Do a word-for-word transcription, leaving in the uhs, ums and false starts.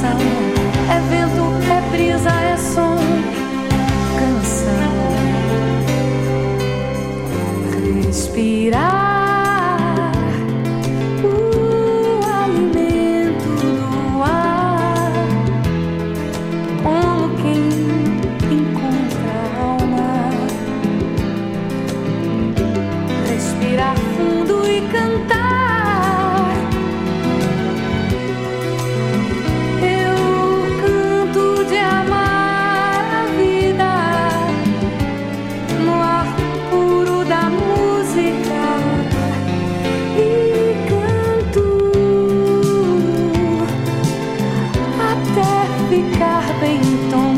canção, é vento, é brisa, é som, canção. Respirar o alimento do ar, como quem encontra a alma. Respirar fundo e cantar. Eu canto de amar a vida no ar puro da música e canto até ficar bem em tom.